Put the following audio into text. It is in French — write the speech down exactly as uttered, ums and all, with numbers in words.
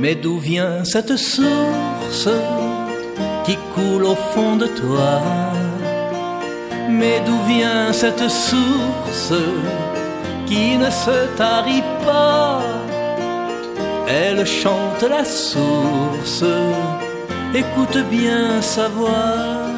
Mais d'où vient cette source qui coule au fond de toi? Mais d'où vient cette source qui ne se tarit pas? Elle chante la source, écoute bien sa voix.